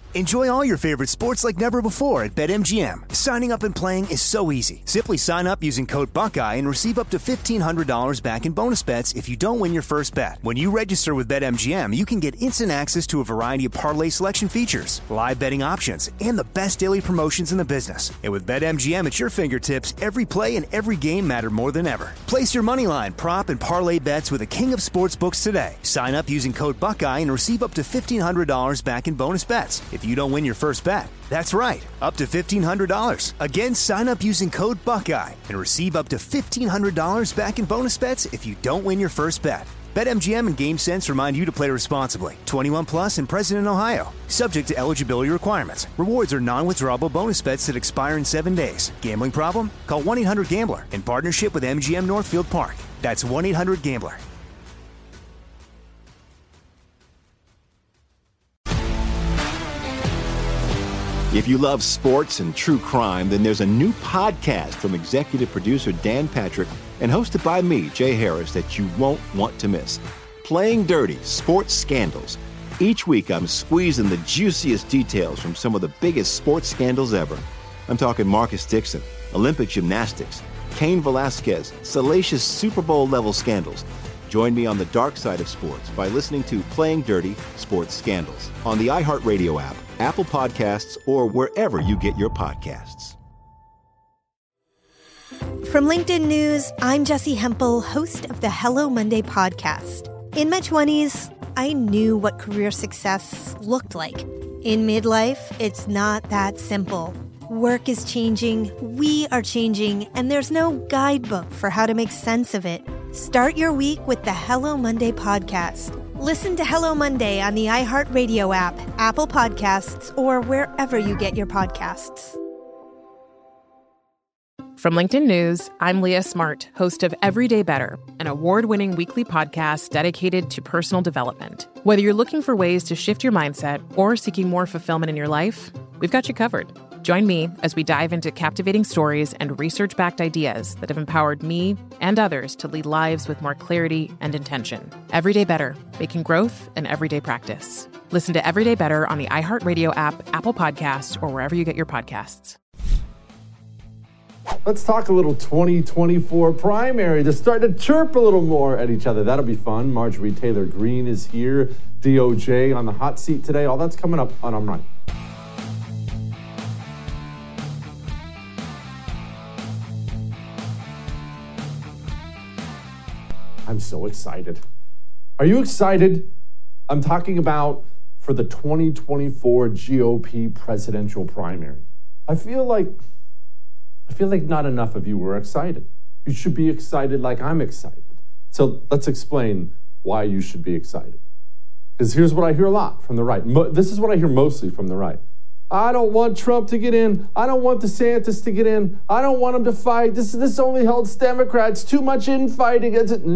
Enjoy all your favorite sports like never before at BetMGM. Signing up and playing is so easy. Simply sign up using code Buckeye and receive up to $1,500 back in bonus bets if you don't win your first bet. When you register with BetMGM, you can get instant access to a variety of parlay selection features, live betting options, and the best daily promotions in the business. And with BetMGM at your fingertips, every play and every game matter more than ever. Place your moneyline, prop, and parlay bets with the king of sportsbooks today. Sign up using code Buckeye and receive up to $1,500 back in bonus bets if you don't win your first bet. That's right, up to $1,500. Again, sign up using code Buckeye and receive up to $1,500 back in bonus bets if you don't win your first bet. BetMGM and GameSense remind you to play responsibly. 21 plus and present in Ohio. Subject to eligibility requirements. Rewards are non-withdrawable bonus bets that expire in 7 days. Gambling problem? Call 1-800-GAMBLER in partnership with MGM Northfield Park. That's 1-800-GAMBLER. If you love sports and true crime, then there's a new podcast from executive producer Dan Patrick and hosted by me, Jay Harris, that you won't want to miss. Playing Dirty: Sports Scandals. Each week, I'm squeezing the juiciest details from some of the biggest sports scandals ever. I'm talking Marcus Dixon, Olympic gymnastics, Cain Velasquez, salacious Super Bowl-level scandals. Join me on the dark side of sports by listening to Playing Dirty: Sports Scandals on the iHeartRadio app, Apple Podcasts, or wherever you get your podcasts. From LinkedIn News, I'm Jessie Hempel, host of the Hello Monday podcast. In my 20s, I knew what career success looked like. In midlife, it's not that simple. Work is changing, we are changing, and there's no guidebook for how to make sense of it. Start your week with the Hello Monday podcast. Listen to Hello Monday on the iHeartRadio app, Apple Podcasts, or wherever you get your podcasts. From LinkedIn News, I'm Leah Smart, host of Everyday Better, an award-winning weekly podcast dedicated to personal development. Whether you're looking for ways to shift your mindset or seeking more fulfillment in your life, we've got you covered. Join me as we dive into captivating stories and research-backed ideas that have empowered me and others to lead lives with more clarity and intention. Everyday Better, making growth an everyday practice. Listen to Everyday Better on the iHeartRadio app, Apple Podcasts, or wherever you get your podcasts. Let's talk a little 2024 primary to start to chirp a little more at each other. That'll be fun. Marjorie Taylor Greene is here. DOJ on the hot seat today. All that's coming up on I'm Right. I'm so excited. Are you excited? I'm talking about for the 2024 GOP presidential primary. I feel like not enough of you were excited. You should be excited like I'm excited. So let's explain why you should be excited. Because here's what I hear a lot from the right. This is what I hear mostly from the right. I don't want Trump to get in. I don't want DeSantis to get in. I don't want him to fight. This only helps Democrats. Too much infighting.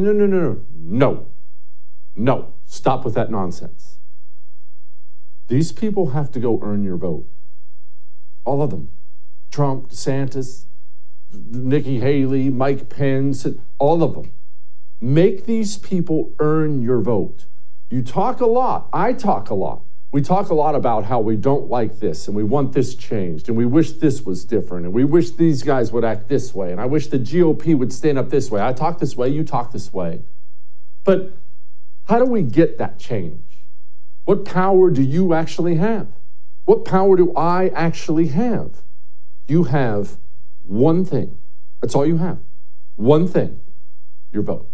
No. Stop with that nonsense. These people have to go earn your vote. All of them. Trump, DeSantis, Nikki Haley, Mike Pence, all of them. Make these people earn your vote. You talk a lot. I talk a lot. We talk a lot about how we don't like this and we want this changed and we wish this was different and we wish these guys would act this way and I wish the GOP would stand up this way. I talk this way, you talk this way. But how do we get that change? What power do you actually have? What power do I actually have? You have one thing. That's all you have. One thing. Your vote.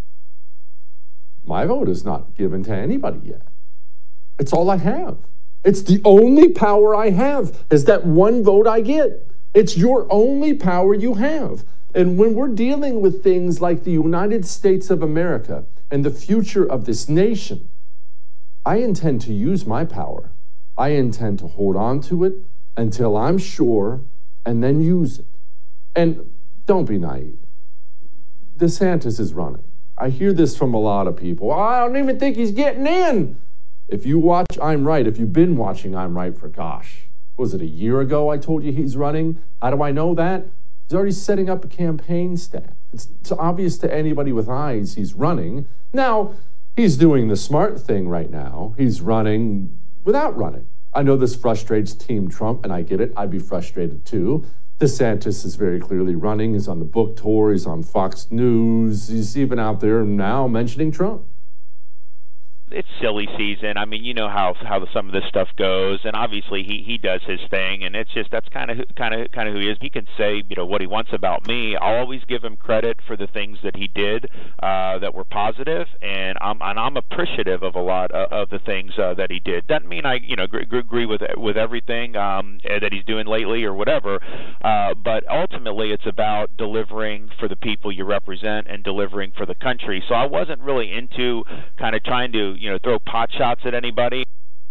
My vote is not given to anybody yet. It's all I have. It's the only power I have is that one vote I get. It's your only power you have. And when we're dealing with things like the United States of America and the future of this nation, I intend to use my power. I intend to hold on to it until I'm sure and then use it. And don't be naive. DeSantis is running. I hear this from a lot of people. I don't even think he's getting in. If you watch I'm Right, if you've been watching I'm Right for, was it a year ago I told you he's running? How do I know that? He's already setting up a campaign staff. It's obvious to anybody with eyes he's running. Now, he's doing the smart thing right now. He's running without running. I know this frustrates Team Trump, and I get it. I'd be frustrated too. DeSantis is very clearly running. He's on the book tour. He's on Fox News. He's even out there now mentioning Trump. It's silly season. I mean, you know how some of this stuff goes, and obviously he does his thing, and it's just that's kind of who he is. He can say what he wants about me. I'll always give him credit for the things that he did that were positive, and I'm appreciative of a lot of the things that he did. Doesn't mean I agree with everything that he's doing lately or whatever, but ultimately it's about delivering for the people you represent and delivering for the country. So I wasn't really into kind of trying to throw pot shots at anybody.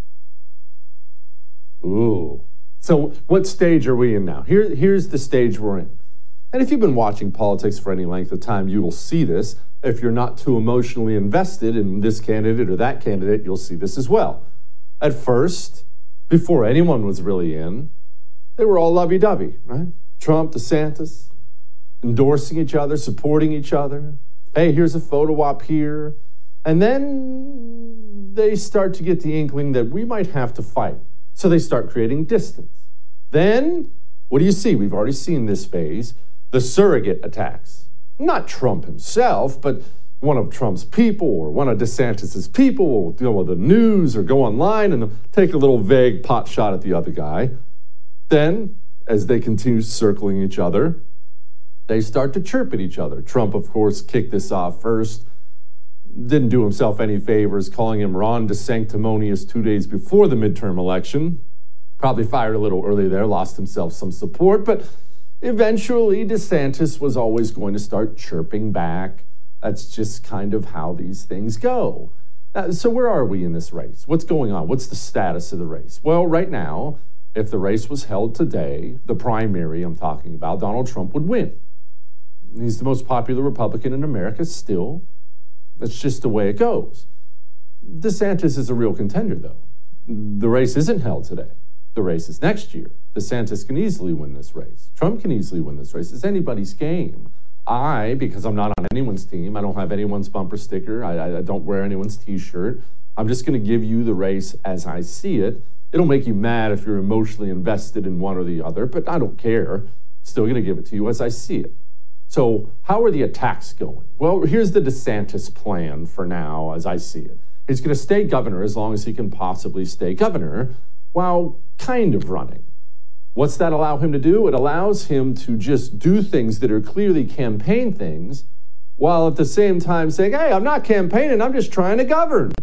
Ooh. So what stage are we in now? Here's the stage we're in. And if you've been watching politics for any length of time, you will see this. If you're not too emotionally invested in this candidate or that candidate, you'll see this as well. At first, before anyone was really in, they were all lovey-dovey, right? Trump, DeSantis, endorsing each other, supporting each other. Hey, here's a photo op here. And then they start to get the inkling that we might have to fight. So they start creating distance. Then, what do you see? We've already seen this phase. The surrogate attacks. Not Trump himself, but one of Trump's people or one of DeSantis's people will deal with the news or go online and take a little vague pot shot at the other guy. Then, as they continue circling each other, they start to chirp at each other. Trump, of course, kicked this off first. Didn't do himself any favors, calling him Ron DeSanctimonious 2 days before the midterm election. Probably fired a little early there, lost himself some support, but eventually DeSantis was always going to start chirping back. That's just kind of how these things go. So where are we in this race? What's going on? What's the status of the race? Well, right now, if the race was held today, the primary I'm talking about, Donald Trump would win. He's the most popular Republican in America still. That's just the way it goes. DeSantis is a real contender, though. The race isn't held today. The race is next year. DeSantis can easily win this race. Trump can easily win this race. It's anybody's game. Because I'm not on anyone's team, I don't have anyone's bumper sticker, I don't wear anyone's T-shirt, I'm just going to give you the race as I see it. It'll make you mad if you're emotionally invested in one or the other, but I don't care. Still going to give it to you as I see it. So how are the attacks going? Well, here's the DeSantis plan for now, as I see it. He's going to stay governor as long as he can possibly stay governor while kind of running. What's that allow him to do? It allows him to just do things that are clearly campaign things while at the same time saying, hey, I'm not campaigning, I'm just trying to govern.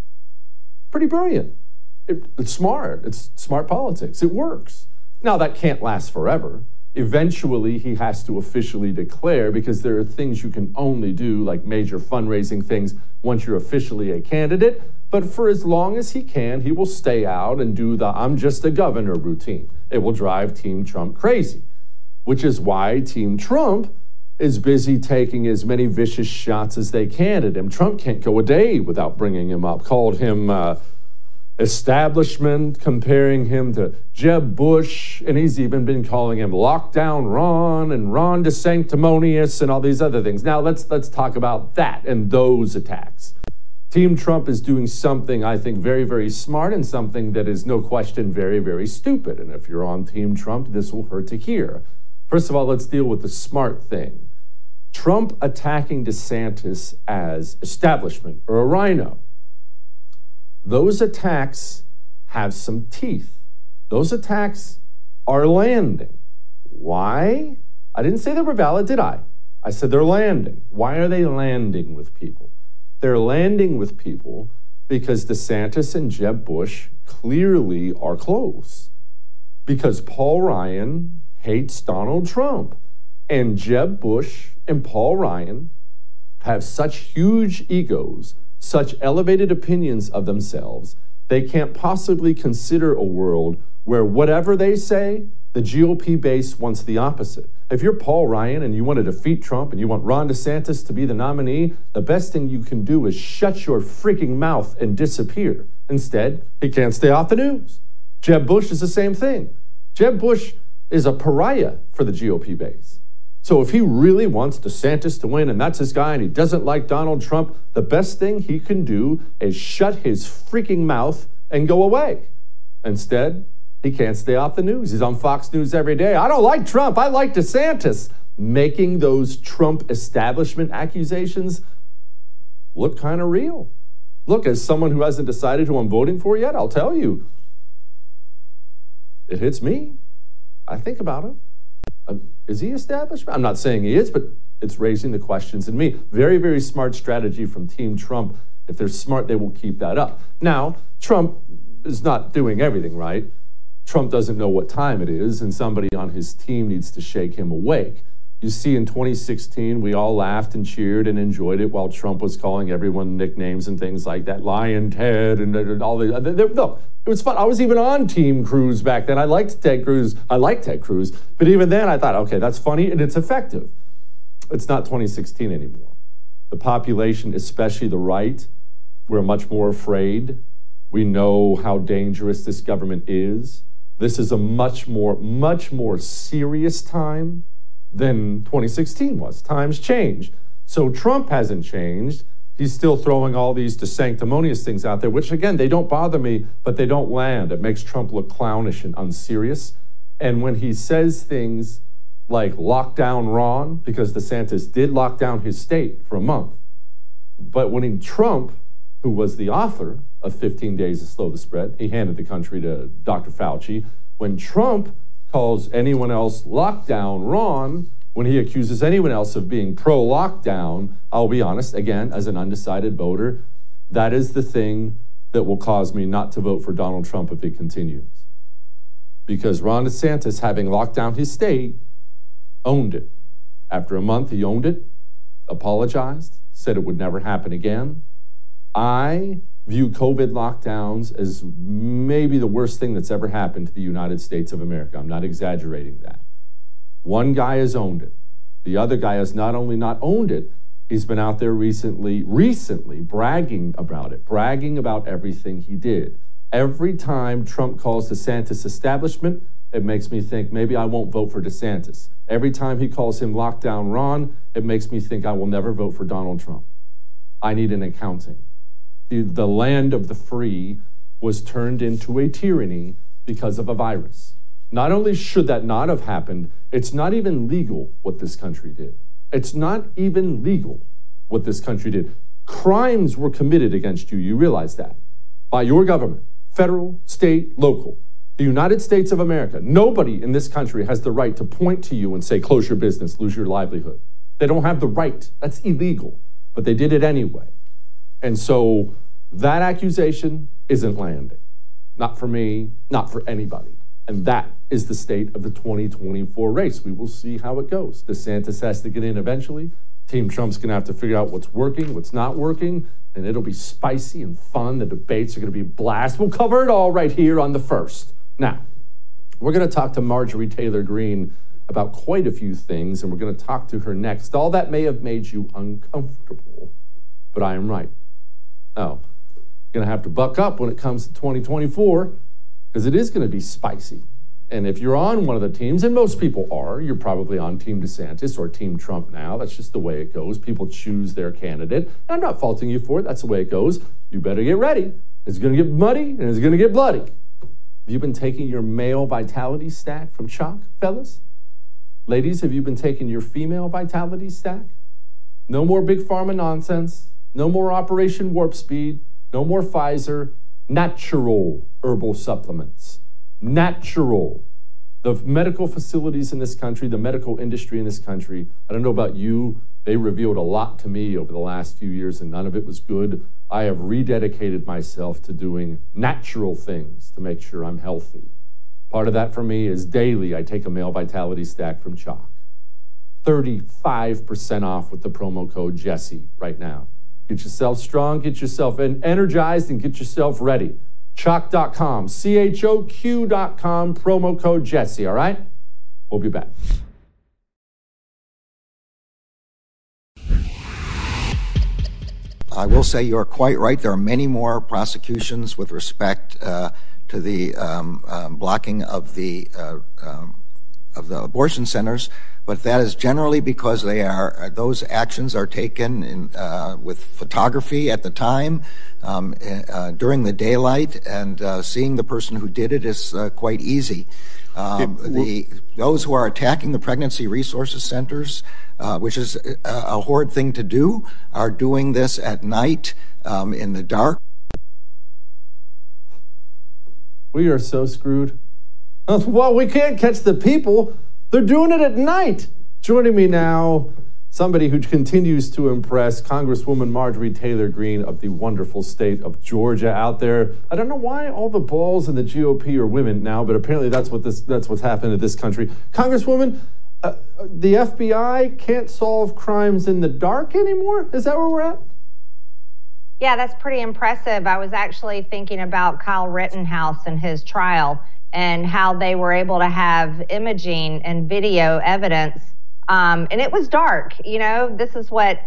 Pretty brilliant. It's smart. It's smart politics. It works. Now, that can't last forever. Eventually, he has to officially declare because there are things you can only do, like major fundraising things, once you're officially a candidate. But for as long as he can, he will stay out and do the I'm just a governor routine. It will drive Team Trump crazy, which is why Team Trump is busy taking as many vicious shots as they can at him. Trump can't go a day without bringing him up. Called him establishment, comparing him to Jeb Bush, and he's even been calling him Lockdown Ron and Ron DeSanctimonious and all these other things. Now let's talk about that and those attacks. Team Trump is doing something I think very, very smart and something that is no question very, very stupid. And if you're on Team Trump, this will hurt to hear. First of all, let's deal with the smart thing. Trump attacking DeSantis as establishment or a rhino. Those attacks have some teeth. Those attacks are landing. Why? I didn't say they were valid, did I? I said they're landing. Why are they landing with people? They're landing with people because DeSantis and Jeb Bush clearly are close. Because Paul Ryan hates Donald Trump. And Jeb Bush and Paul Ryan have such huge egos, such elevated opinions of themselves, they can't possibly consider a world where whatever they say, the GOP base wants the opposite. If you're Paul Ryan and you want to defeat Trump and you want Ron DeSantis to be the nominee, the best thing you can do is shut your freaking mouth and disappear. Instead, he can't stay off the news. Jeb Bush is the same thing. Jeb Bush is a pariah for the GOP base. So if he really wants DeSantis to win and that's his guy and he doesn't like Donald Trump, the best thing he can do is shut his freaking mouth and go away. Instead, he can't stay off the news. He's on Fox News every day. I don't like Trump. I like DeSantis. Making those Trump establishment accusations look kind of real. Look, as someone who hasn't decided who I'm voting for yet, I'll tell you, it hits me. I think about him. Is he establishment? I'm not saying he is, but it's raising the questions in me. Very, very smart strategy from Team Trump. If they're smart, they will keep that up. Now, Trump is not doing everything right. Trump doesn't know what time it is, and somebody on his team needs to shake him awake. You see, in 2016, we all laughed and cheered and enjoyed it while Trump was calling everyone nicknames and things like that, Lion Ted and all the. No, it was fun. I was even on Team Cruz back then. I liked Ted Cruz. But even then, I thought, okay, that's funny and it's effective. It's not 2016 anymore. The population, especially the right, we're much more afraid. We know how dangerous this government is. This is a much more serious time than 2016 was. Times change. So Trump hasn't changed. He's still throwing all these sanctimonious things out there, which, again, they don't bother me, but they don't land. It makes Trump look clownish and unserious. And when he says things like lock down Ron, because DeSantis did lock down his state for a month, but when Trump, who was the author of 15 Days to Slow the Spread, he handed the country to Dr. Fauci. When Trump calls anyone else lockdown Ron, when he accuses anyone else of being pro-lockdown, I'll be honest, again, as an undecided voter, that is the thing that will cause me not to vote for Donald Trump if it continues. Because Ron DeSantis, having locked down his state, owned it. After a month, he owned it, apologized, said it would never happen again. I view COVID lockdowns as maybe the worst thing that's ever happened to the United States of America. I'm not exaggerating that. One guy has owned it. The other guy has not only not owned it, he's been out there recently bragging about it, bragging about everything he did. Every time Trump calls DeSantis establishment, it makes me think maybe I won't vote for DeSantis. Every time he calls him lockdown Ron, it makes me think I will never vote for Donald Trump. I need an accounting. The land of the free was turned into a tyranny because of a virus. Not only should that not have happened, it's not even legal what this country did. It's not even legal what this country did. Crimes were committed against you. You realize that. By your government, federal, state, local. The United States of America. Nobody in this country has the right to point to you and say, close your business, lose your livelihood. They don't have the right. That's illegal. But they did it anyway. And so that accusation isn't landing. Not for me, not for anybody. And that is the state of the 2024 race. We will see how it goes. DeSantis has to get in eventually. Team Trump's going to have to figure out what's working, what's not working, and it'll be spicy and fun. The debates are going to be a blast. We'll cover it all right here on The First. Now, we're going to talk to Marjorie Taylor Greene about quite a few things, and we're going to talk to her next. All that may have made you uncomfortable, but I am right. Oh, you're going to have to buck up when it comes to 2024, because it is going to be spicy. And if you're on one of the teams, and most people are, you're probably on Team DeSantis or Team Trump now. That's just the way it goes. People choose their candidate. And I'm not faulting you for it. That's the way it goes. You better get ready. It's going to get muddy and it's going to get bloody. Have you been taking your male vitality stack from Chalk, fellas? Ladies, have you been taking your female vitality stack? No more big pharma nonsense. No more Operation Warp Speed. No more Pfizer. Natural herbal supplements. Natural. The medical facilities in this country, the medical industry in this country, I don't know about you, they revealed a lot to me over the last few years and none of it was good. I have rededicated myself to doing natural things to make sure I'm healthy. Part of that for me is daily I take a male vitality stack from Chalk. 35% off with the promo code Jesse right now. Get yourself strong, get yourself energized, and get yourself ready. Chalk.com, CHOQ.com, promo code Jesse, all right? We'll be back. I will say you're quite right. There are many more prosecutions with respect to the blocking of the the abortion centers, but that is generally because those actions are taken with photography at the time, during the daylight, and seeing the person who did it is quite easy. Those who are attacking the pregnancy resources centers, which is a horrid thing to do, are doing this at night in the dark. We are so screwed. Well, we can't catch the people. They're doing it at night. Joining me now, somebody who continues to impress, Congresswoman Marjorie Taylor Greene of the wonderful state of Georgia out there. I don't know why all the balls in the GOP are women now, but apparently that's what's happened in this country. Congresswoman, the FBI can't solve crimes in the dark anymore? Is that where we're at? Yeah, that's pretty impressive. I was actually thinking about Kyle Rittenhouse and his trial and how they were able to have imaging and video evidence. And it was dark. You know, but this is what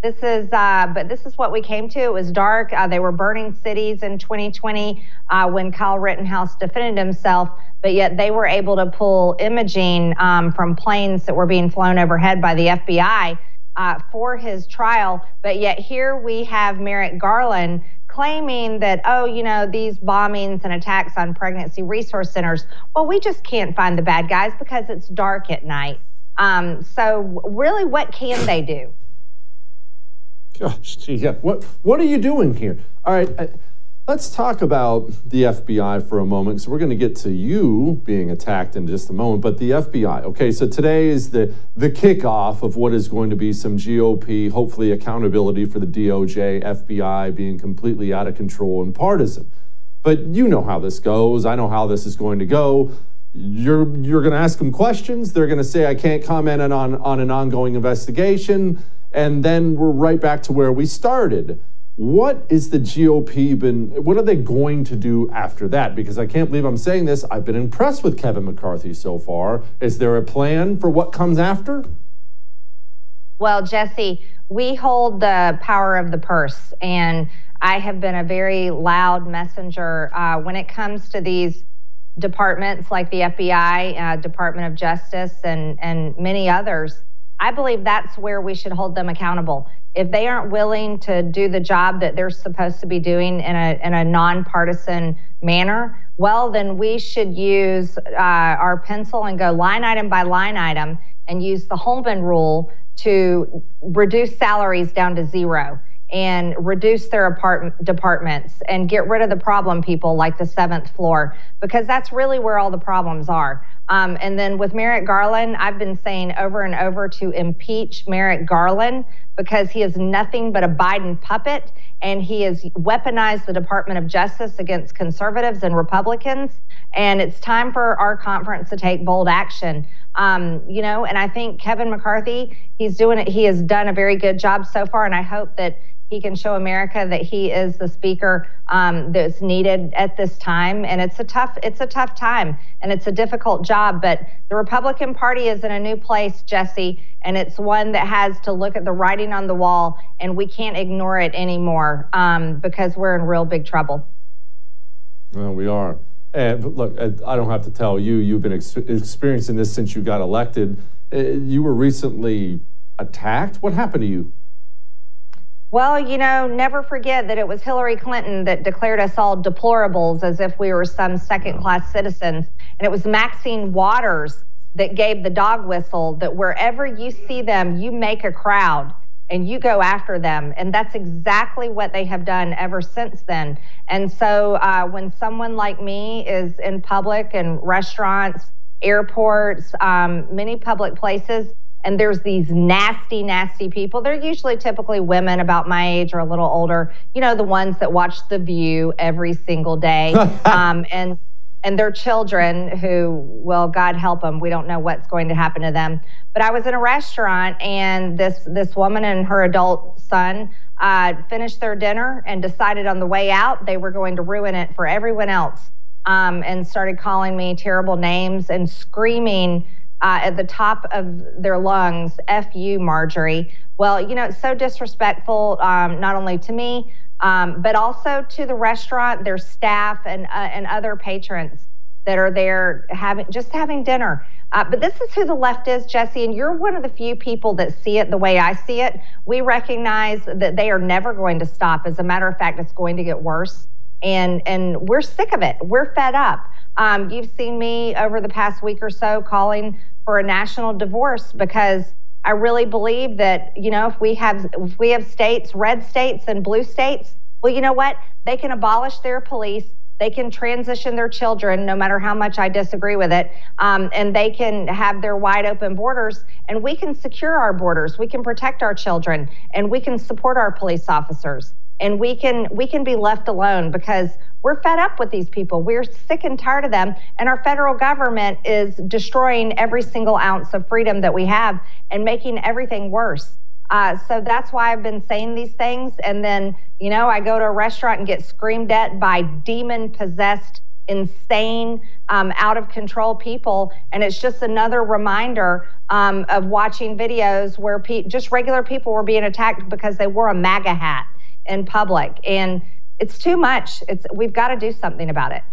we came to. It was dark. They were burning cities in 2020 when Kyle Rittenhouse defended himself, but yet they were able to pull imaging from planes that were being flown overhead by the FBI for his trial. But yet here we have Merrick Garland claiming that, these bombings and attacks on pregnancy resource centers, well, we just can't find the bad guys because it's dark at night. So really, what can they do? Gosh, gee, yeah. What are you doing here? All right, let's talk about the FBI for a moment. So we're going to get to you being attacked in just a moment, but the FBI. Okay, so today is the kickoff of what is going to be some GOP, hopefully accountability for the DOJ, FBI being completely out of control and partisan. But you know how this goes. I know how this is going to go. You're going to ask them questions. They're going to say, I can't comment on an ongoing investigation. And then we're right back to where we started. What is the GOP what are they going to do after that? Because I can't believe I'm saying this. I've been impressed with Kevin McCarthy so far. Is there a plan for what comes after? Well, Jesse, we hold the power of the purse. And I have been a very loud messenger when it comes to these departments like the FBI, Department of Justice, and many others. I believe that's where we should hold them accountable. If they aren't willing to do the job that they're supposed to be doing in a nonpartisan manner, well, then we should use our pencil and go line item by line item and use the Holman rule to reduce salaries down to zero and reduce their departments and get rid of the problem people like the 7th floor, because that's really where all the problems are. And then with Merrick Garland, I've been saying over and over to impeach Merrick Garland because he is nothing but a Biden puppet, and he has weaponized the Department of Justice against conservatives and Republicans. And it's time for our conference to take bold action. And I think Kevin McCarthy, he has done a very good job so far, and I hope that he can show America that he is the speaker that's needed at this time. And it's a tough time, and it's a difficult job. But the Republican Party is in a new place, Jesse, and it's one that has to look at the writing on the wall, and we can't ignore it anymore because we're in real big trouble. Well, we are. And look, I don't have to tell you, you've been experiencing this since you got elected. You were recently attacked. What happened to you? Well, never forget that it was Hillary Clinton that declared us all deplorables as if we were some second-class citizens. And it was Maxine Waters that gave the dog whistle that wherever you see them, you make a crowd and you go after them. And that's exactly what they have done ever since then. And so when someone like me is in public and restaurants, airports, many public places, and there's these nasty, nasty people. They're usually typically women about my age or a little older, the ones that watch The View every single day. And their children who, well, God help them, we don't know what's going to happen to them. But I was in a restaurant, and this woman and her adult son finished their dinner and decided on the way out they were going to ruin it for everyone else, and started calling me terrible names and screaming at the top of their lungs, F you, Marjorie. Well, it's so disrespectful, not only to me, but also to the restaurant, their staff, and other patrons that are there having dinner. But this is who the left is, Jesse, and you're one of the few people that see it the way I see it. We recognize that they are never going to stop. As a matter of fact, it's going to get worse. And we're sick of it. We're fed up. You've seen me over the past week or so calling for a national divorce because I really believe that, if we have states, red states and blue states, well, you know what? They can abolish their police. They can transition their children, no matter how much I disagree with it, and they can have their wide open borders, and we can secure our borders. We can protect our children, and we can support our police officers, and we can be left alone because we're fed up with these people. We're sick and tired of them, and our federal government is destroying every single ounce of freedom that we have and making everything worse. So that's why I've been saying these things. And then, I go to a restaurant and get screamed at by demon-possessed, insane, out of control people. And it's just another reminder of watching videos where just regular people were being attacked because they wore a MAGA hat in public. And it's too much. We've got to do something about it.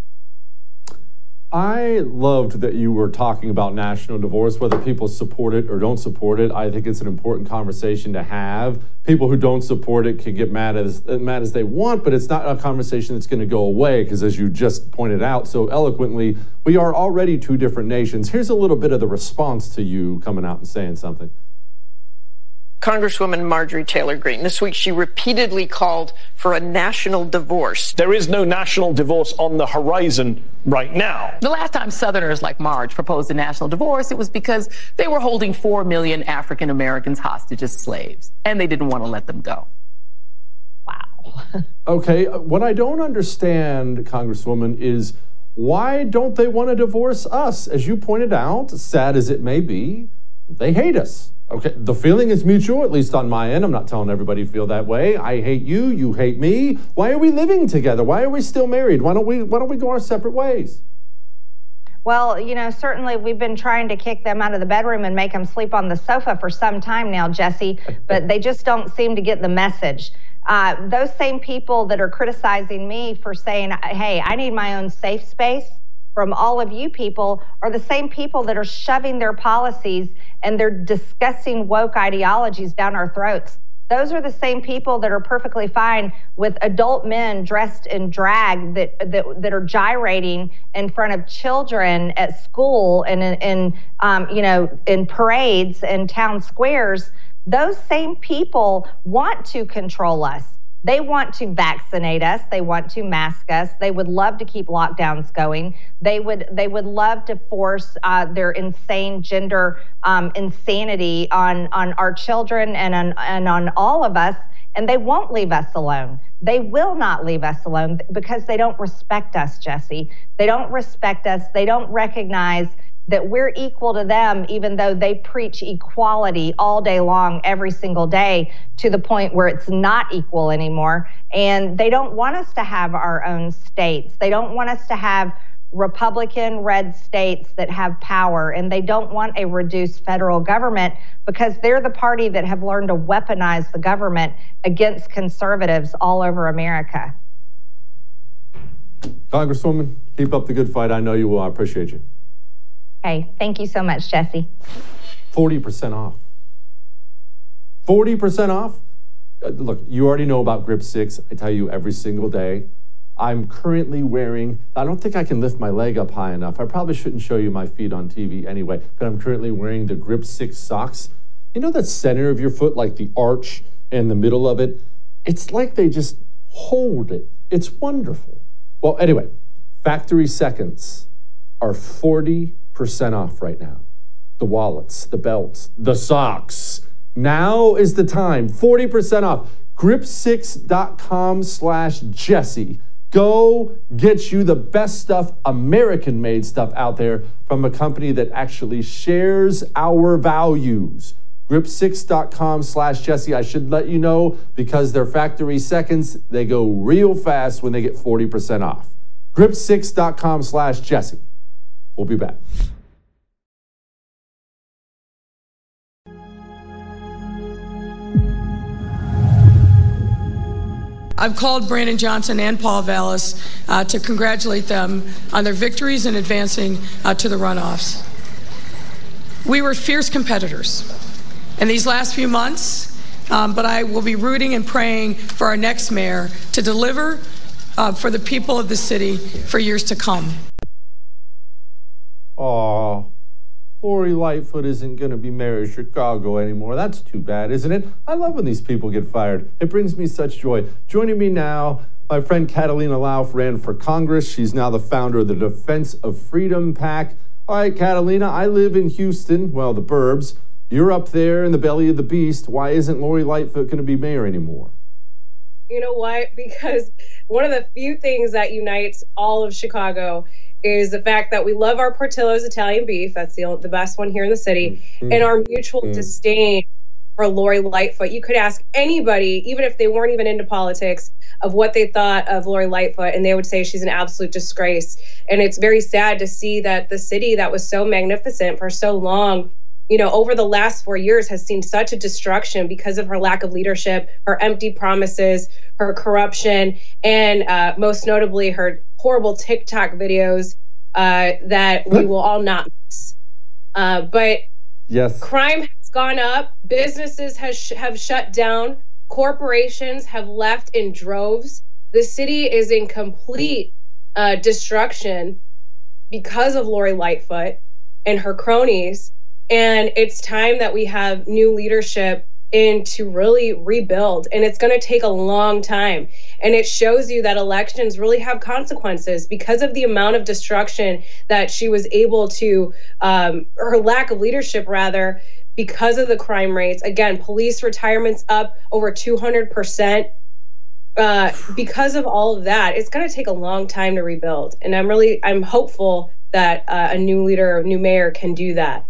I loved that you were talking about national divorce, whether people support it or don't support it. I think it's an important conversation to have. People who don't support it can get mad as they want, but it's not a conversation that's going to go away because, as you just pointed out so eloquently, we are already two different nations. Here's a little bit of the response to you coming out and saying something. Congresswoman Marjorie Taylor Greene. This week, she repeatedly called for a national divorce. There is no national divorce on the horizon right now. The last time Southerners like Marge proposed a national divorce, it was because they were holding 4 million African Americans hostage as slaves, and they didn't want to let them go. Wow. Okay, what I don't understand, Congresswoman, is why don't they want to divorce us? As you pointed out, sad as it may be, they hate us. Okay, the feeling is mutual, at least on my end. I'm not telling everybody to feel that way. I hate you, you hate me. Why are we living together? Why are we still married? Why don't we go our separate ways? Well, certainly we've been trying to kick them out of the bedroom and make them sleep on the sofa for some time now, Jesse, but they just don't seem to get the message. Those same people that are criticizing me for saying, hey, I need my own safe space from all of you people are the same people that are shoving their policies and their disgusting woke ideologies down our throats. Those are the same people that are perfectly fine with adult men dressed in drag that are gyrating in front of children at school and in parades and town squares. Those same people want to control us. They want to vaccinate us. They want to mask us. They would love to keep lockdowns going. They would love to force their insane gender insanity on our children and on all of us. And they won't leave us alone. They will not leave us alone because they don't respect us, Jesse. They don't respect us. They don't recognize that we're equal to them, even though they preach equality all day long, every single day, to the point where it's not equal anymore. And they don't want us to have our own states. They don't want us to have Republican red states that have power. And they don't want a reduced federal government because they're the party that have learned to weaponize the government against conservatives all over America. Congresswoman, keep up the good fight. I know you will. I appreciate you. Hey, thank you so much, Jesse. 40% off. 40% off? Look, you already know about Grip 6. I tell you every single day. I'm currently wearing, I don't think I can lift my leg up high enough. I probably shouldn't show you my feet on TV anyway, but I'm currently wearing the Grip 6 socks. You know that center of your foot, like the arch and the middle of it? It's like they just hold it. It's wonderful. Well, anyway, factory seconds are 40% off right now. The wallets, the belts, the socks. Now is the time. 40% off. Grip6.com/Jesse. Go get you the best stuff, American-made stuff out there from a company that actually shares our values. Grip6.com/Jesse. I should let you know because they're factory seconds. They go real fast when they get 40% off. Grip6.com/Jesse. We'll be back. I've called Brandon Johnson and Paul Vallas to congratulate them on their victories in advancing to the runoffs. We were fierce competitors in these last few months, but I will be rooting and praying for our next mayor to deliver for the people of the city for years to come. Oh, Lori Lightfoot isn't going to be mayor of Chicago anymore. That's too bad, isn't it? I love when these people get fired. It brings me such joy. Joining me now, my friend Catalina Lauf ran for Congress. She's now the founder of the Defense of Freedom PAC. All right, Catalina, I live in Houston, well, the burbs. You're up there in the belly of the beast. Why isn't Lori Lightfoot going to be mayor anymore? You know what? Because one of the few things that unites all of Chicago is the fact that we love our Portillo's Italian beef. That's the best one here in the city. And our mutual disdain for Lori Lightfoot. You could ask anybody, even if they weren't even into politics, of what they thought of Lori Lightfoot, and they would say she's an absolute disgrace. And it's very sad to see that the city that was so magnificent for so long, you know, over the last 4 years has seen such a destruction because of her lack of leadership, her empty promises, her corruption, and most notably her horrible TikTok videos that we will all not miss. But yes, crime has gone up, businesses have shut down, corporations have left in droves. The city is in complete destruction because of Lori Lightfoot and her cronies. And it's time that we have new leadership in to really rebuild. And it's going to take a long time. And it shows you that elections really have consequences because of the amount of destruction that she was able to, her lack of leadership rather, because of the crime rates. Again, police retirements up over 200%. Because of all of that, it's going to take a long time to rebuild. And I'm hopeful that a new leader, a new mayor can do that.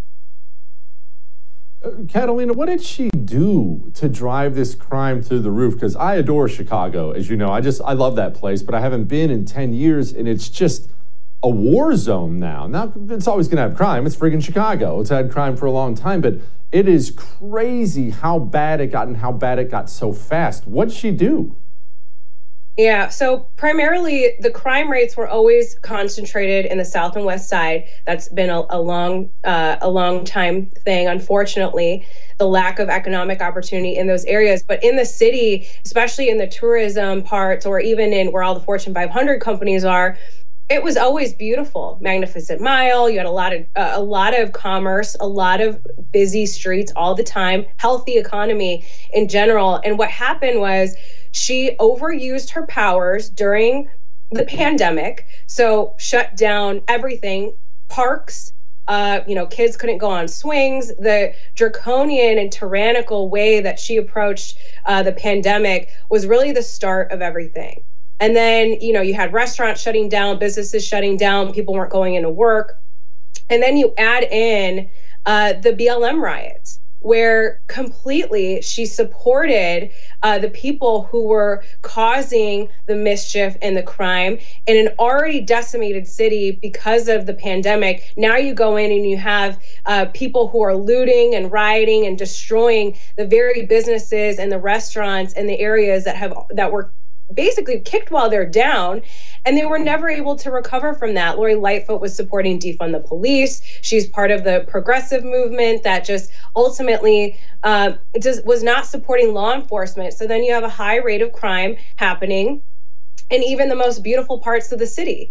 Catalina, what did she do to drive this crime through the roof? Because I adore Chicago, as you know. I love that place, but I haven't been in 10 years, and it's just a war zone now. Now, it's always going to have crime. It's friggin' Chicago. It's had crime for a long time, but it is crazy how bad it got and how bad it got so fast. What'd she do? Yeah, so primarily the crime rates were always concentrated in the South and West Side. That's been a long time thing, unfortunately, the lack of economic opportunity in those areas. But in the city, especially in the tourism parts or even in where all the Fortune 500 companies are, it was always beautiful. Magnificent Mile, you had a lot of commerce, a lot of busy streets all the time, healthy economy in general. And what happened was she overused her powers during the pandemic, so shut down everything, parks, kids couldn't go on swings. The draconian and tyrannical way that she approached the pandemic was really the start of everything. And then, you had restaurants shutting down, businesses shutting down, people weren't going into work. And then you add in the BLM riots, where completely she supported the people who were causing the mischief and the crime in an already decimated city because of the pandemic. Now you go in and you have people who are looting and rioting and destroying the very businesses and the restaurants and the areas that were basically kicked while they're down, and they were never able to recover from that. Lori Lightfoot was supporting defund the police. She's part of the progressive movement that just ultimately was not supporting law enforcement. So then you have a high rate of crime happening in even the most beautiful parts of the city.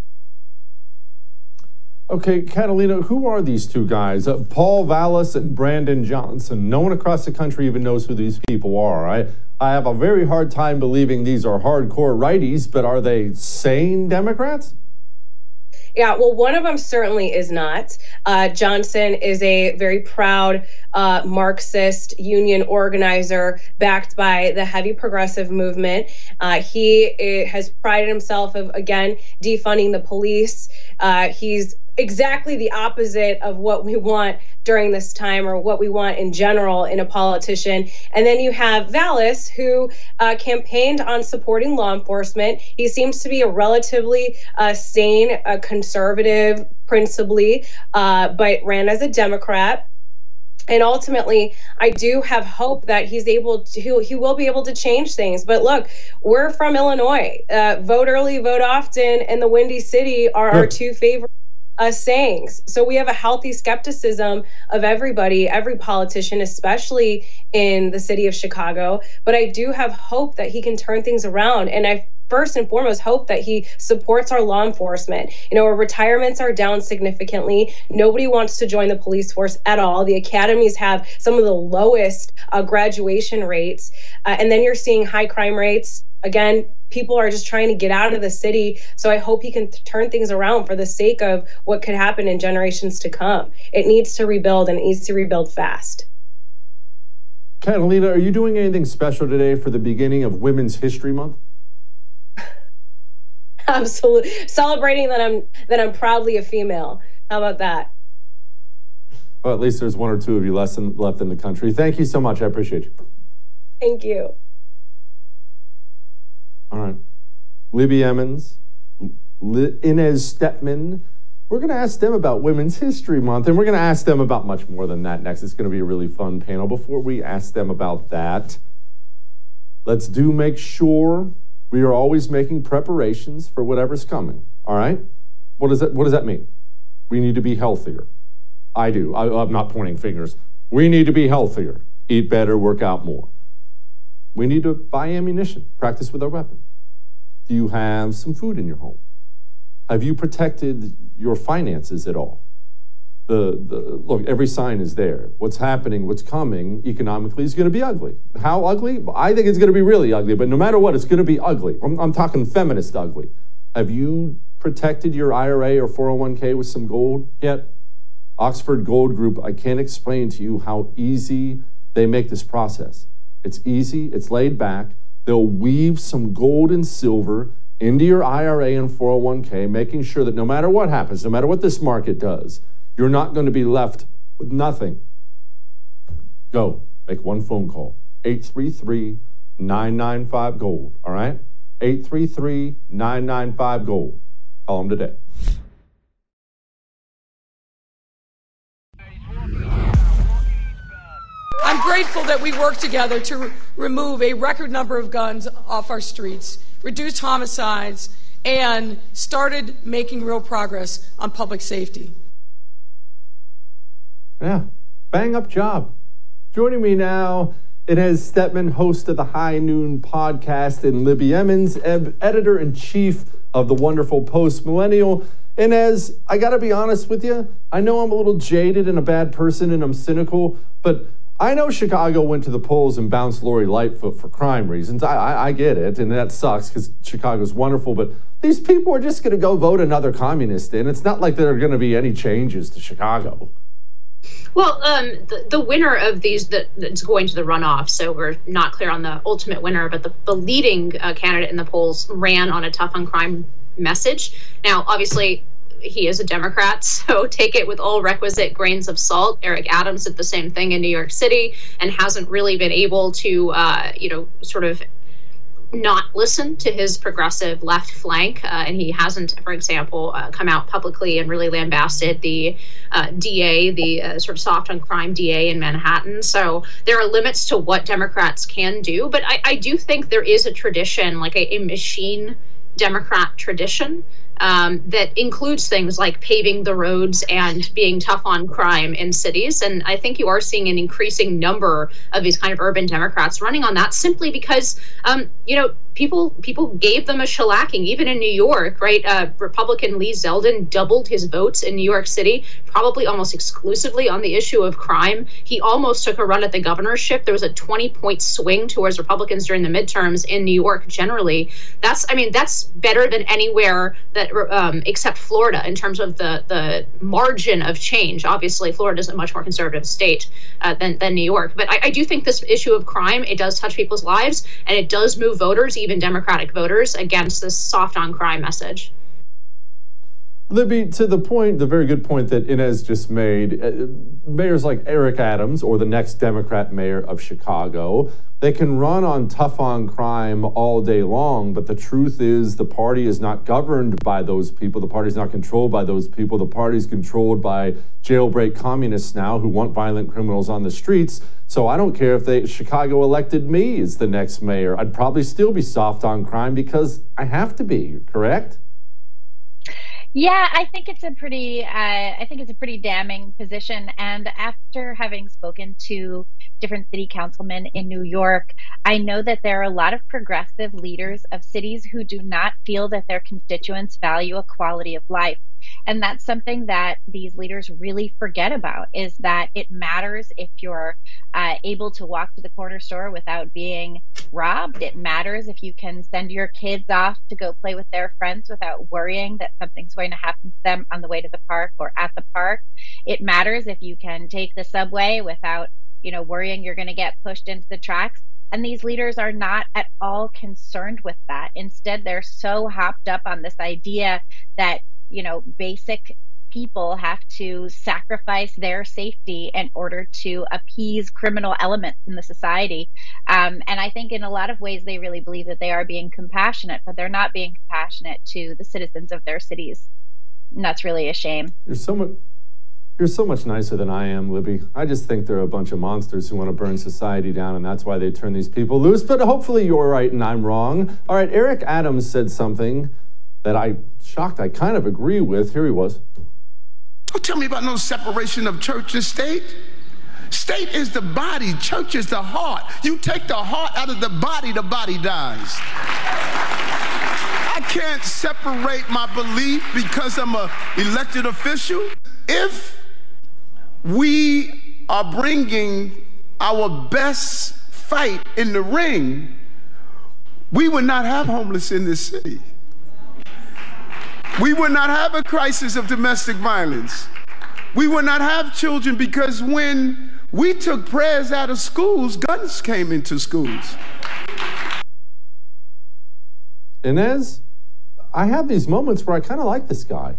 Okay, Catalina, who are these two guys? Paul Vallas and Brandon Johnson. No one across the country even knows who these people are. I have a very hard time believing these are hardcore righties, but are they sane Democrats? Yeah, well, one of them certainly is not. Johnson is a very proud Marxist union organizer backed by the heavy progressive movement. He has prided himself of, again, defunding the police. He's exactly the opposite of what we want during this time or what we want in general in a politician. And then you have Vallas, who campaigned on supporting law enforcement. He seems to be a relatively sane, conservative, principally, but ran as a Democrat. And ultimately, I do have hope that he will be able to change things. But look, we're from Illinois. Vote early, vote often, and the Windy City are our two favorite sayings. So we have a healthy skepticism of everybody, every politician, especially in the city of Chicago. But I do have hope that he can turn things around. And I first and foremost hope that he supports our law enforcement. Our retirements are down significantly. Nobody wants to join the police force at all. The academies have some of the lowest graduation rates. And then you're seeing high crime rates. Again, people are just trying to get out of the city. So I hope he can turn things around for the sake of what could happen in generations to come. It needs to rebuild, and it needs to rebuild fast. Catalina, are you doing anything special today for the beginning of Women's History Month? Absolutely. Celebrating that I'm proudly a female. How about that? Well, at least there's one or two of you left in the country. Thank you so much. I appreciate you. Thank you. All right. Libby Emmons, Inez Stepman. We're going to ask them about Women's History Month, and we're going to ask them about much more than that next. It's going to be a really fun panel. Before we ask them about that, let's make sure we are always making preparations for whatever's coming. All right? What does that mean? We need to be healthier. I do. I'm not pointing fingers. We need to be healthier, eat better, work out more. We need to buy ammunition, practice with our weapon. Do you have some food in your home? Have you protected your finances at all? Look, every sign is there. What's happening, what's coming economically is going to be ugly. How ugly? I think it's going to be really ugly, but no matter what, it's going to be ugly. I'm talking feminist ugly. Have you protected your IRA or 401k with some gold yet? Oxford Gold Group, I can't explain to you how easy they make this process. It's easy, it's laid back. They'll weave some gold and silver into your IRA and 401k, making sure that no matter what happens, no matter what this market does, you're not going to be left with nothing. Go, make one phone call, 833-995-GOLD, all right? 833-995-GOLD. Call them today. I'm grateful that we worked together to remove a record number of guns off our streets, reduce homicides, and started making real progress on public safety. Yeah, bang up job. Joining me now, Inez Stepman, host of the High Noon podcast, and Libby Emmons, editor-in-chief of the wonderful Post Millennial. Inez, I got to be honest with you. I know I'm a little jaded and a bad person and I'm cynical, but I know Chicago went to the polls and bounced Lori Lightfoot for crime reasons. I get it, and that sucks because Chicago's wonderful, but these people are just going to go vote another communist in. It's not like there are going to be any changes to Chicago. Well, the winner of these that's going to the runoff, so we're not clear on the ultimate winner, but the leading candidate in the polls ran on a tough on crime message. Now, obviously, he is a Democrat, so take it with all requisite grains of salt. Eric Adams did the same thing in New York City and hasn't really been able to, sort of not listen to his progressive left flank. And he hasn't, for example, come out publicly and really lambasted the DA, the sort of soft on crime DA in Manhattan. So there are limits to what Democrats can do. But I do think there is a tradition, like a machine Democrat tradition, that includes things like paving the roads and being tough on crime in cities. And I think you are seeing an increasing number of these kind of urban Democrats running on that simply because, people gave them a shellacking, even in New York, right? Republican Lee Zeldin doubled his votes in New York City, probably almost exclusively on the issue of crime. He almost took a run at the governorship. There was a 20-point swing towards Republicans during the midterms in New York generally. That's better than anywhere that except Florida in terms of the margin of change. Obviously, Florida is a much more conservative state than New York. But I do think this issue of crime, it does touch people's lives, and it does move voters, even Democratic voters, against this soft on crime message. Libby, to the point, the very good point that Inez just made, mayors like Eric Adams or the next Democrat mayor of Chicago, they can run on tough on crime all day long, but the truth is the party is not governed by those people. The party is not controlled by those people. The party is controlled by jailbreak communists now who want violent criminals on the streets. So I don't care if Chicago elected me as the next mayor. I'd probably still be soft on crime because I have to be, correct? Yeah, I think it's a pretty damning position. And after having spoken to different city councilmen in New York, I know that there are a lot of progressive leaders of cities who do not feel that their constituents value a quality of life. And that's something that these leaders really forget about, is that it matters if you're able to walk to the corner store without being robbed. It matters if you can send your kids off to go play with their friends without worrying that something's going to happen to them on the way to the park or at the park. It matters if you can take the subway without, worrying you're going to get pushed into the tracks. And these leaders are not at all concerned with that. Instead, they're so hopped up on this idea that basic people have to sacrifice their safety in order to appease criminal elements in the society. And I think in a lot of ways, they really believe that they are being compassionate, but they're not being compassionate to the citizens of their cities. And that's really a shame. You're so much nicer than I am, Libby. I just think they're a bunch of monsters who want to burn society down, and that's why they turn these people loose. But hopefully you're right and I'm wrong. All right, Eric Adams said something that I kind of agree with. Here he was. Don't tell me about no separation of church and state. State is the body, church is the heart. You take the heart out of the body dies. I can't separate my belief because I'm an elected official. If we are bringing our best fight in the ring, we would not have homeless in this city. We would not have a crisis of domestic violence. We would not have children, because when we took prayers out of schools, guns came into schools. Inez, I have these moments where I kind of like this guy.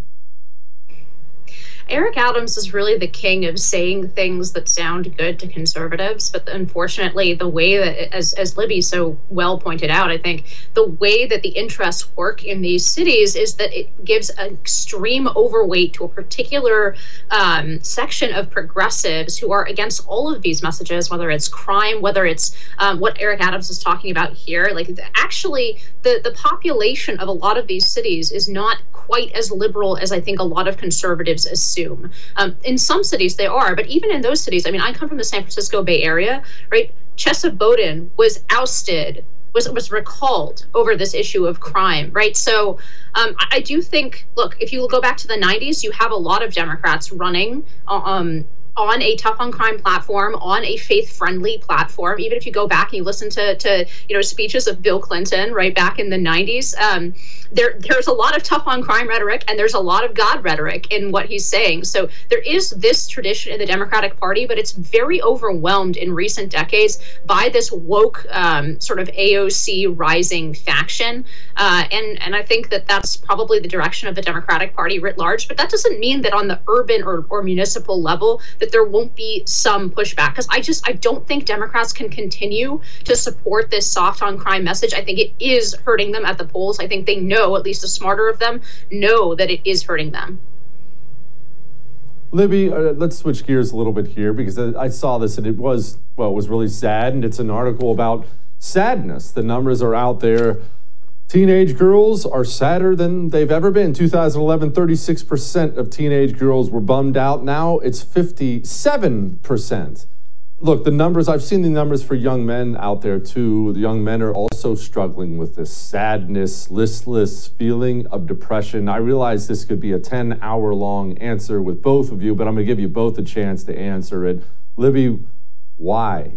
Eric Adams is really the king of saying things that sound good to conservatives, but unfortunately, the way that, as Libby so well pointed out, I think the way that the interests work in these cities is that it gives an extreme overweight to a particular section of progressives who are against all of these messages, whether it's crime, whether it's what Eric Adams is talking about here. Like, actually, the population of a lot of these cities is not quite as liberal as I think a lot of conservatives assume. In some cities they are, but even in those cities, I mean, I come from the San Francisco Bay Area, right? Chesa Boudin was ousted, was recalled over this issue of crime, right? So I do think, look, if you go back to the 90s, you have a lot of Democrats running on a tough on crime platform, on a faith-friendly platform. Even if you go back and you listen to speeches of Bill Clinton right back in the 90s, there's a lot of tough on crime rhetoric, and there's a lot of God rhetoric in what he's saying. So there is this tradition in the Democratic Party, but it's very overwhelmed in recent decades by this woke sort of AOC rising faction. And I think that that's probably the direction of the Democratic Party writ large. But that doesn't mean that on the urban or municipal level that there won't be some pushback, because I don't think Democrats can continue to support this soft on crime message. I think it is hurting them at the polls. I think they know, at least the smarter of them, know that it is hurting them. Libby, let's switch gears a little bit here, because I saw this and it was really sad, and it's an article about sadness. The numbers are out there. Teenage girls are sadder than they've ever been. 2011, 36% of teenage girls were bummed out. Now it's 57%. Look, I've seen the numbers for young men out there too. The young men are also struggling with this sadness, listless feeling of depression. I realize this could be a 10-hour-long answer with both of you, but I'm going to give you both a chance to answer it. Libby, why?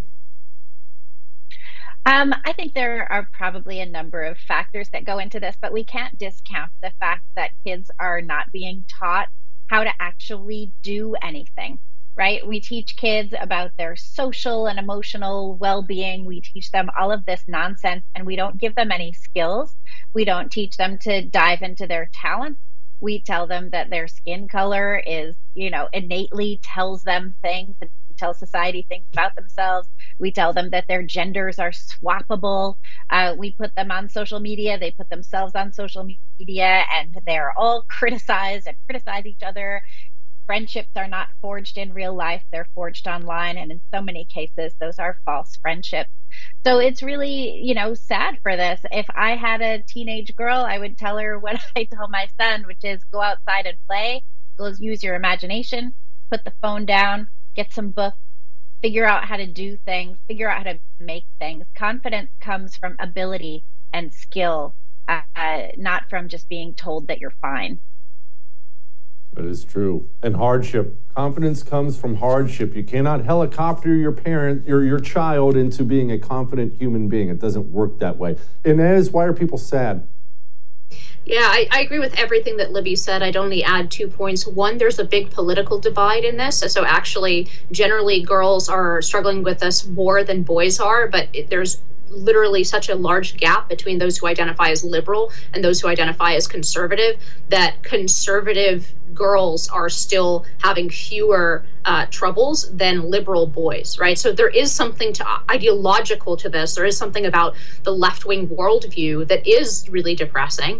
I think there are probably a number of factors that go into this, but we can't discount the fact that kids are not being taught how to actually do anything, right? We teach kids about their social and emotional well-being. We teach them all of this nonsense, and we don't give them any skills. We don't teach them to dive into their talents. We tell them that their skin color is, innately tells them things and tells society things about themselves. We tell them that their genders are swappable. We put them on social media. They put themselves on social media, and they're all criticized and criticize each other. Friendships are not forged in real life. They're forged online. And in so many cases, those are false friendships. So it's really, sad for this. If I had a teenage girl, I would tell her what I tell my son, which is go outside and play, go use your imagination, put the phone down, get some books, figure out how to do things, figure out how to make things. Confidence comes from ability and skill, not from just being told that you're fine. That is true. And hardship. Confidence comes from hardship. You cannot helicopter your parent, your child into being a confident human being. It doesn't work that way. Inez, why are people sad? Yeah, I agree with everything that Libby said. I'd only add 2 points. One, there's a big political divide in this. So actually, generally, girls are struggling with this more than boys are, but there's literally such a large gap between those who identify as liberal and those who identify as conservative that conservative girls are still having fewer troubles than liberal boys, right? So there is something ideological to this. There is something about the left-wing worldview that is really depressing.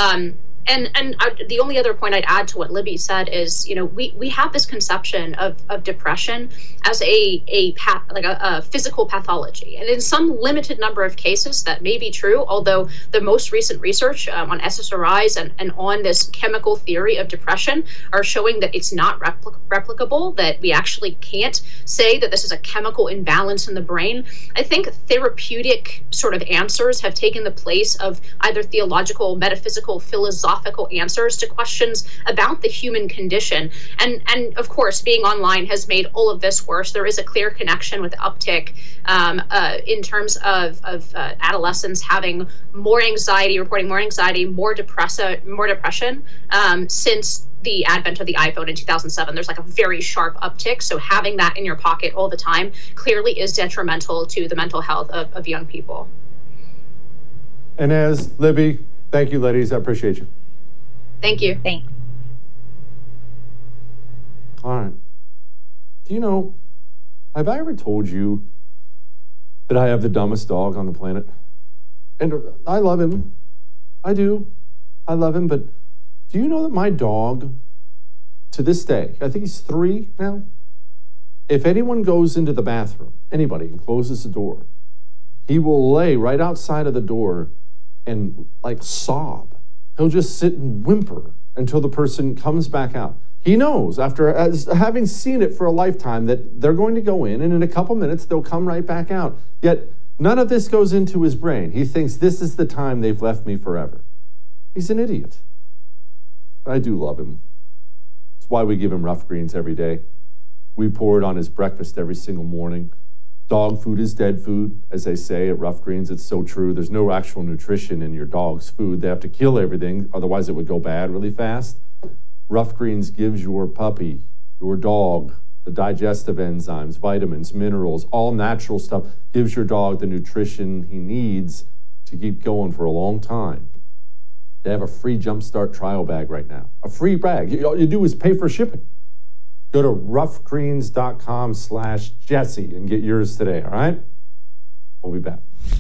And the only other point I'd add to what Libby said is, we have this conception of depression as a physical pathology. And in some limited number of cases, that may be true, although the most recent research on SSRIs and on this chemical theory of depression are showing that it's not replicable, that we actually can't say that this is a chemical imbalance in the brain. I think therapeutic sort of answers have taken the place of either theological, metaphysical, philosophical answers to questions about the human condition. And of course, being online has made all of this worse. There is a clear connection with uptick in terms of adolescents having more anxiety, reporting more anxiety, more depression since the advent of the iPhone in 2007. There's like a very sharp uptick. So having that in your pocket all the time clearly is detrimental to the mental health of young people. And as Libby, thank you, ladies. I appreciate you. Thank you. Thanks. All right. Do you know, have I ever told you that I have the dumbest dog on the planet? And I love him. I do. I love him. But do you know that my dog, to this day, I think he's 3 now, if anyone goes into the bathroom, anybody, and closes the door, he will lay right outside of the door and sob. He'll just sit and whimper until the person comes back out. He knows, after having seen it for a lifetime, that they're going to go in, and in a couple minutes, they'll come right back out. Yet, none of this goes into his brain. He thinks this is the time they've left me forever. He's an idiot. I do love him. That's why we give him Rough Greens every day. We pour it on his breakfast every single morning. Dog food is dead food, as they say at Rough Greens. It's so true. There's no actual nutrition in your dog's food. They have to kill everything, otherwise it would go bad really fast. Rough Greens gives your puppy, your dog, the digestive enzymes, vitamins, minerals, all natural stuff. Gives your dog the nutrition he needs to keep going for a long time. They have a free Jumpstart trial bag right now. A free bag. All you do is pay for shipping. Go to roughgreens.com/Jesse and get yours today, all right? We'll be back.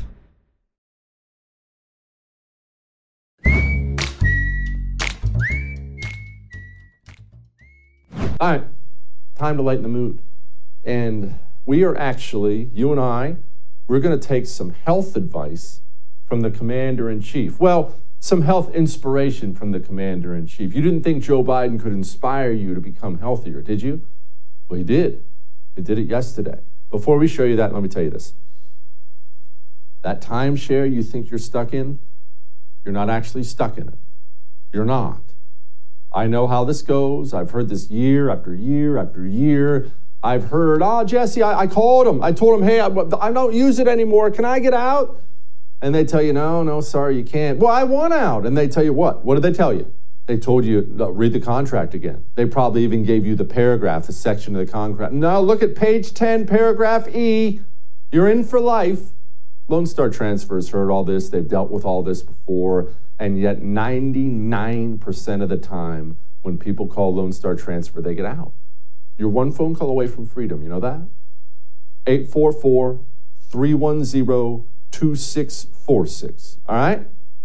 All right, time to lighten the mood. And we are actually, you and I, we're going to take some health advice from the Commander-in-Chief. Well, some health inspiration from the Commander-in-Chief. You didn't think Joe Biden could inspire you to become healthier, did you? Well, he did. He did it yesterday. Before we show you that, let me tell you this. That timeshare you think you're stuck in, you're not actually stuck in it. You're not. I know how this goes. I've heard this year after year after year. I've heard, Jesse, I called him. I told him, hey, I don't use it anymore. Can I get out? And they tell you, no, sorry, you can't. Well, I want out. And they tell you what? What did they tell you? They told you, read the contract again. They probably even gave you the paragraph, the section of the contract. No, look at page 10, paragraph E. You're in for life. Lone Star Transfer's heard all this. They've dealt with all this before. And yet 99% of the time, when people call Lone Star Transfer, they get out. You're one phone call away from freedom. You know that? 844-310-2646. All right?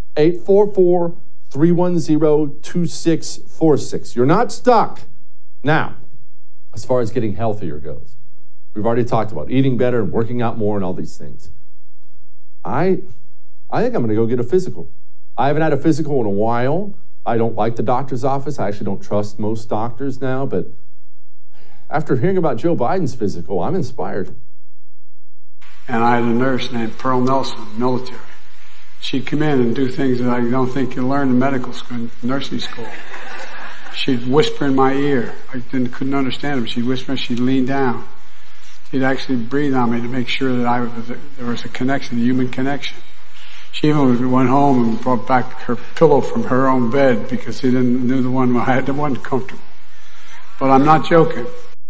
844-310-2646. You're not stuck. Now, as far as getting healthier goes, we've already talked about eating better and working out more and all these things. I think I'm going to go get a physical. I haven't had a physical in a while. I don't like the doctor's office. I actually don't trust most doctors now, but after hearing about Joe Biden's physical, I'm inspired. And I had a nurse named Pearl Nelson, military. She'd come in and do things that I don't think you learn in medical school, nursing school. She'd whisper in my ear. I couldn't understand her. She'd whisper, she'd lean down. She'd actually breathe on me to make sure that there was a connection, a human connection. She even went home and brought back her pillow from her own bed because she knew the one I had, the one comfortable. But I'm not joking.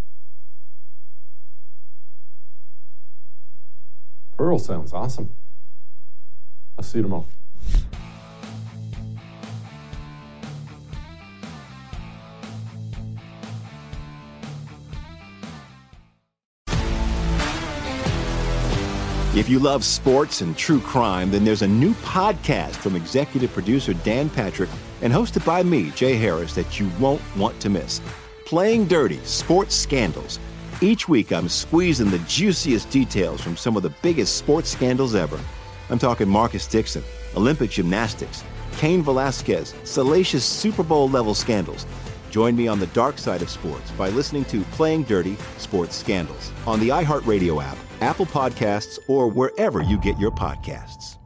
Pearl sounds awesome. I'll see you tomorrow. If you love sports and true crime, then there's a new podcast from executive producer Dan Patrick and hosted by me, Jay Harris, that you won't want to miss. Playing Dirty: Sports Scandals. Each week, I'm squeezing the juiciest details from some of the biggest sports scandals ever. I'm talking Marcus Dixon, Olympic gymnastics, Cain Velasquez, salacious Super Bowl-level scandals. Join me on the dark side of sports by listening to Playing Dirty: Sports Scandals on the iHeartRadio app, Apple Podcasts, or wherever you get your podcasts.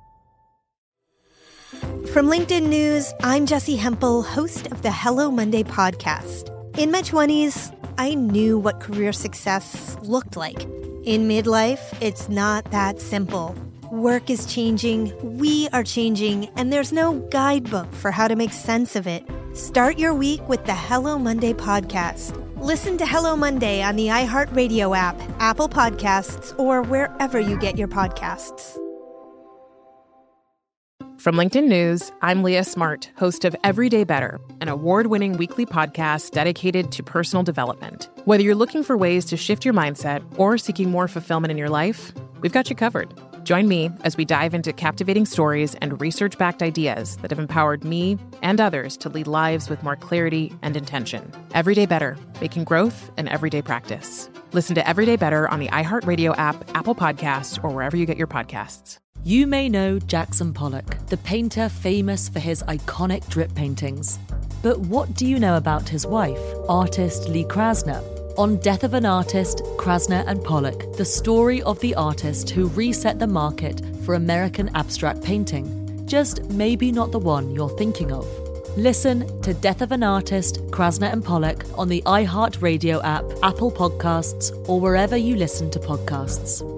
From LinkedIn News, I'm Jessie Hempel, host of the Hello Monday podcast. In my 20s, I knew what career success looked like. In midlife, it's not that simple. Work is changing, we are changing, and there's no guidebook for how to make sense of it. Start your week with the Hello Monday podcast. Listen to Hello Monday on the iHeartRadio app, Apple Podcasts, or wherever you get your podcasts. From LinkedIn News, I'm Leah Smart, host of Everyday Better, an award-winning weekly podcast dedicated to personal development. Whether you're looking for ways to shift your mindset or seeking more fulfillment in your life, we've got you covered. Join me as we dive into captivating stories and research-backed ideas that have empowered me and others to lead lives with more clarity and intention. Everyday Better, making growth an everyday practice. Listen to Everyday Better on the iHeartRadio app, Apple Podcasts, or wherever you get your podcasts. You may know Jackson Pollock, the painter famous for his iconic drip paintings. But what do you know about his wife, artist Lee Krasner? On Death of an Artist, Krasner and Pollock, the story of the artist who reset the market for American abstract painting. Just maybe not the one you're thinking of. Listen to Death of an Artist, Krasner and Pollock on the iHeartRadio app, Apple Podcasts, or wherever you listen to podcasts.